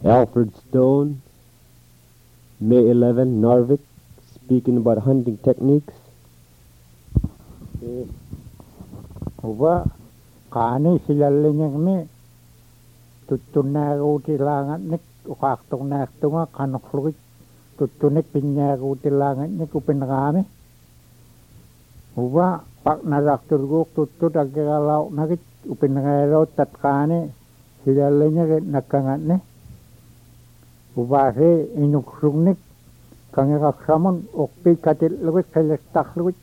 Alfred Stone, May 11, Narvik, speaking about hunting techniques. Uwa kaani silallinyang mi tuttunnaaguutilaangat nik uqaaqtornaartunga qanorlugit tuttunik pinnaaguutilaangat nik upinraami uwa paqnalaqturguuq tuttut aggeralaunagit upinreeroot tatqaani silallinyagit nakkangatni uwaase inuksugnik kangeraqsamun uqpiikatillugit qillertarlugit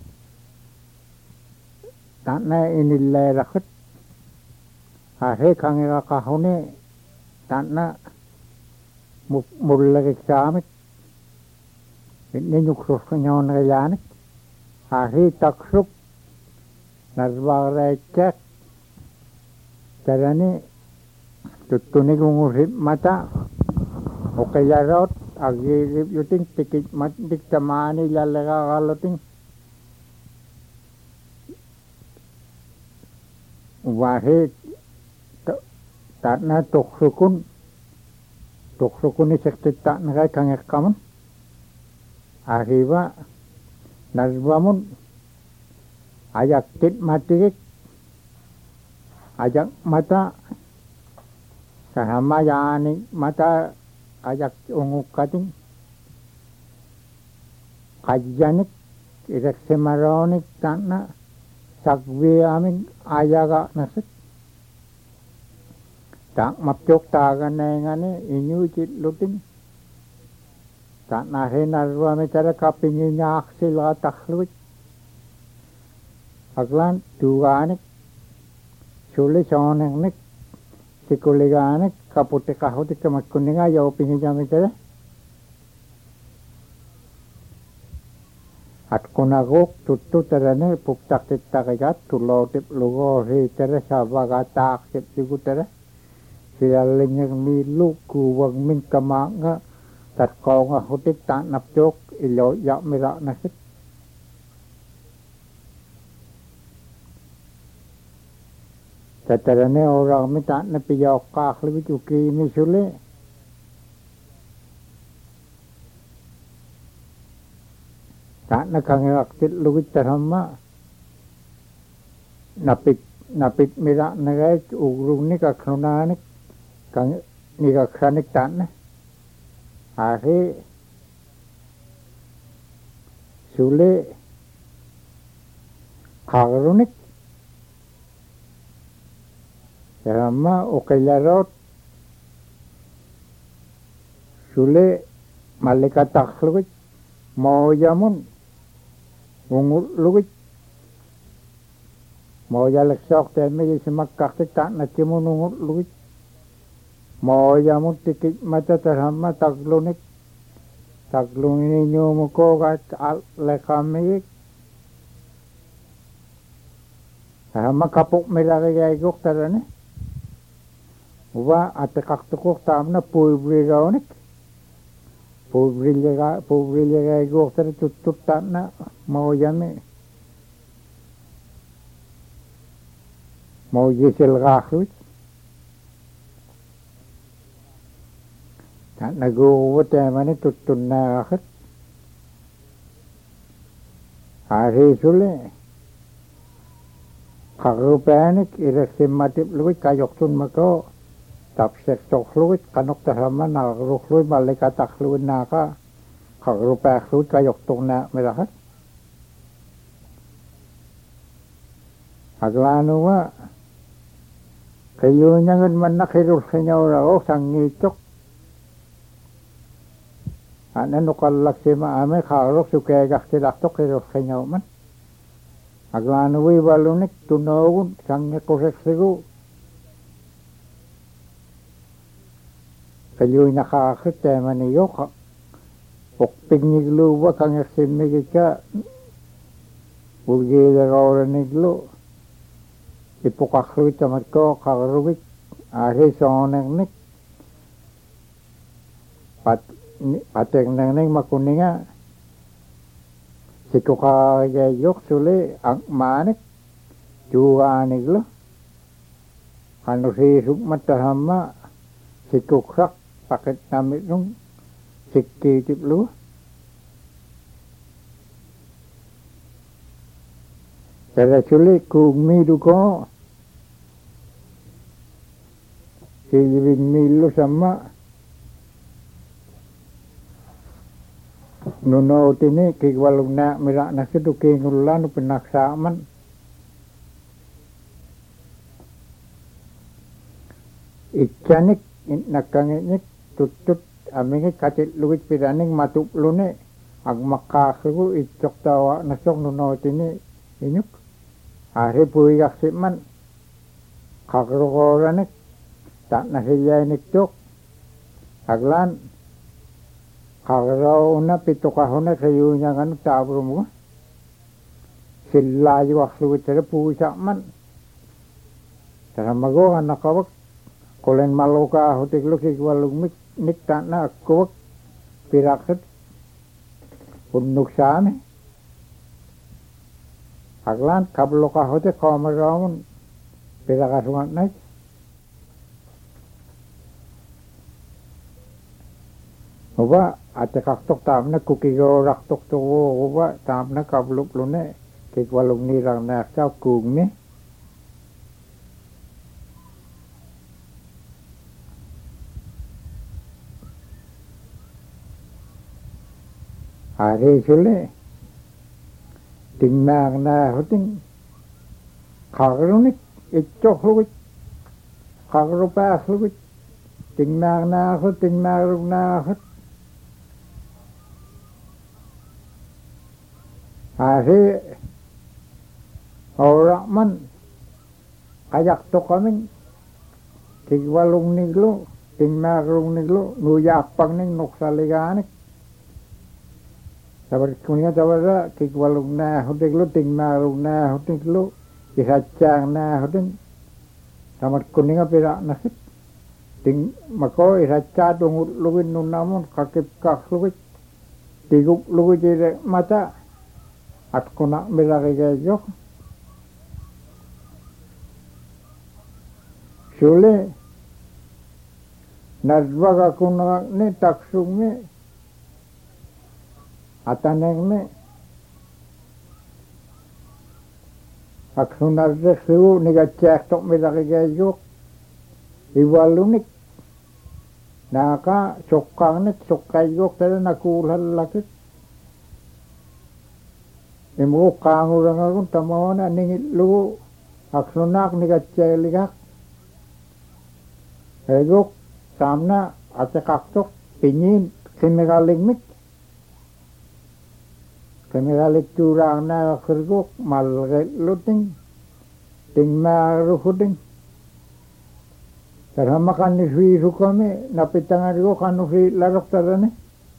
tanna inillailaqut ase kangeraqahuni tanna mullagiksaamit ninyuksusqinyooneriaanik ase taksuk narvaaraitsaak tarani tuttunigungusit mata uqillaroot agiripyutin tikitmattik tamaani illallegaqallutin wahe tanna tuksukun isektittaanaqai kangeqqamun arriba narvamun ajaktit matigik ajak mata sahama yaani mata ajak ungukkatin qajjanik ireksemaroonik tanna sakviamin ayaga nasik tak mapjok taganengane inyucit luting tak nahenarwa metara kapinginyak sila takhluit aglan duganik suli sonengnik sikuliganik kaputi kahuti kamatkuninga yaw pingijamitara at kunaguk tuttu tarane puktaktittakigat tulotip lugo hitara sabagatak siptigutara silallinyag milu kuwag min kamanga tatkonga hutik tak napjok ilo yak mirak nasik tatarane orang mi tak napiyok kaklibit ukini suli tak nakangaktit lugit tarhamma napik mirak nagai ugrung ni kaknunanik kang ni kakranik tanna ase sule kagrunik tarhamma uqilarot sule malikatakhlugit mojamun ungulugit mojalaksak temi simakkaktik tak nacimun ungulugit mojamun tikit mata tarhamma taglunik taglungini nyumukogat lekamik tarhamma kapuk milagayaguk tarane uwa atekaktukuk tamna puibrironik Pubrillega gokter tutut tanna mau jame mau jisil gakut tanna go wote mane tuttunna gakut hari sule karupanik ireksimmatip luwit kayoktun mako tapsek tokluit kanok tarhamma nagrukluit malikatakluit naka kagrupakluit kayoktungna merahat aglanuwa kayunyangan manakirul senyora o sangitok ananukallak sima ame karok sukegak silaktok kirul senyoman aglanuwi walunik tunogun sangikorek sigu kayoy nakakit maniyok ukpiniglo wa kangersimigika ugilarauraniglo ipukakluit tamatko kagrubit ari sonengnik patengnengning makuninga sikukagayok suli ang manik juaniglo kanusi sukmat tarhamma sikukrak paket namit nung sikki tip lu Tara sulit kung mi duko silibing milu sama nuno tini kikwalong na mirak na situ kingulan penaksaman icanik nakangit tutut amingit katit luwit piraning matup lune ag makakru icok tawa nasok nuno tini inyuk hari puiyak siman kakrokoranik tak nasiyainik tok aglan kakro na pitukahona sayunya kan tabrum sila yuak luwit tere puiyak man taramago anak kawak kolen maloka hotik luki walung nik tak na kawak pirakit unuk sami aglan kabloka hotik kameramun pirakasungat naik Oba ate kaktok tamna kukigo raktok to oba tamna kabluk lune kikwalung nirang na sa kung ni hari sule tingmang na huting kagrunik itchok lugit kagrupak lugit tingmang na hut tingmang na hut hari orang man kayak to kami kikwalung niglo tingmarung niglo nuyak pang ning noksaliganik sabar kunya sabar kikwalung na hotiglo tingmarung na hotiglo isacang na hoting samat kuninga pira nasip ting mako isaca dungut luwin nunamun kakip kak luwit tigup luwit dire mata at kuna milakigayok sule nadwaga kuna ni taksung ni ataneng ni aksunar resu nigacek tok milakigayok iwalunik naka sokang ni sokayok tada nakulhal lakit Imu kangurang akong tamona ningit lugo aksunak nigaceliak egok samna atakaktok pinin kimigaligmit kimigalik curang na kergok malgit luting tingmaruhuding terhamakan ni suisu kami napitangan ko kanu si larok tarane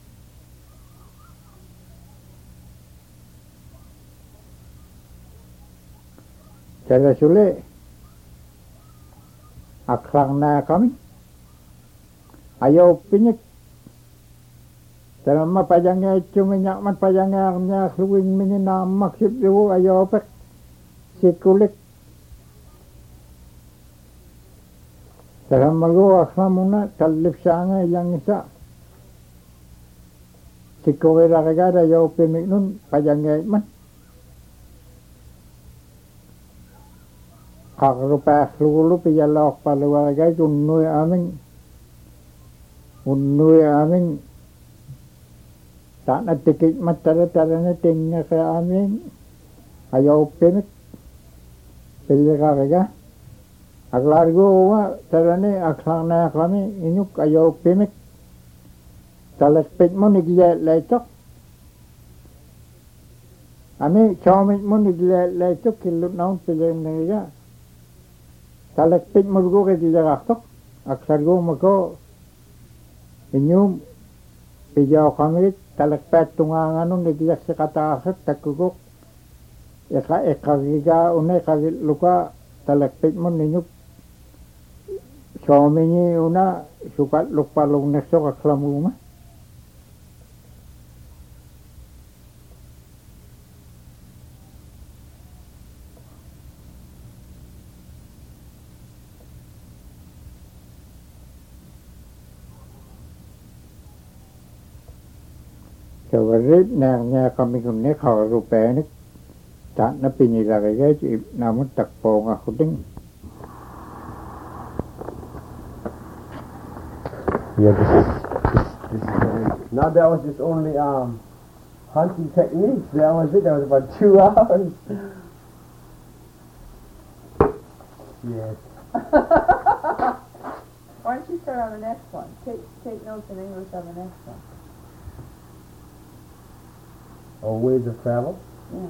Cara sule aklang na kami ayaw pinyik Dalam mapajangnya itu minyak man pajangnya luwing minina maksud itu ayaw pek si kulit dalam malu aklamuna talip sanga yang isa si kuwira kagada ayaw pimik nun pajangnya man Kakrupa lulu pijalok paluwaga unnuy amin tak na tikit matara na tingnya sa amin ayaw pinit pilikaga aglargo wa tarane aklang na kami inyuk ayaw pinit talakpit mo niglecok ami chomit mo niglecok kilut naon pilim niya talakpit mo go kay dijaktok aksargo mo ko inyum pijaw kami talakpet tungangan nung nagyak sa katasat takugok ekagiga una luka talakpit mo ninyup sominyi una sukat lukpalong nesok aklamuma Говорит, не камикун не хавару пеник. Та на пини лагагач и намут так понга худин. Yeah, this is now that was just only hunting techniques. That was it. That was about 2 hours. Yes. Why don't you start on the next one? Take notes in English on the next one. All ways of travel. Yeah.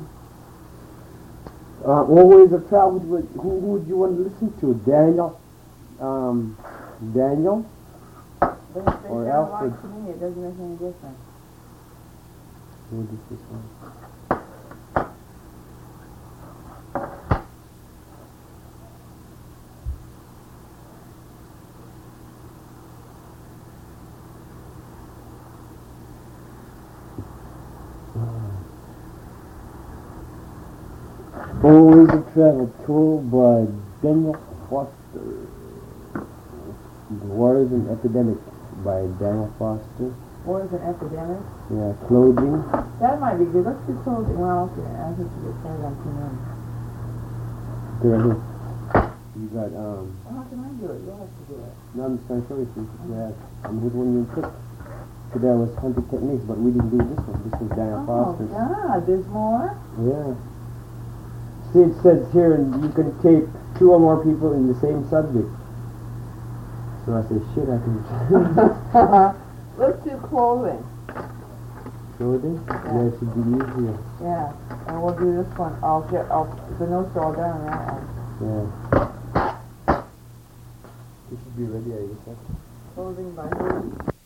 All ways of travel. Who would you want to listen to? Daniel. Daniel. But if they Or sound Alfred. like to me, it doesn't make any difference. Who is this one? All ways of travel, told by Daniel Foster. The War is an Epidemic by Daniel Foster. War is an epidemic. Yeah, clothing. That might be good. Let's do clothing. Well, okay. I think you get started on too many. Okay, right here. You got, Well, how can I do it? You have to do it. no, I'm just trying to show you. Yeah, here's one you took. So that was hunting techniques, but we didn't do this one. This was Daniel Oh, Foster's. God. There's more? Yeah. See, it says here, and you can tape 2 or more people in the same subject. So I said, shit, I can. Let's do clothing. Clothing? Yeah, it should be easier. Yeah. And we'll do this one. The notes are all done on that one. Yeah. This should be ready, I guess. Clothing by who?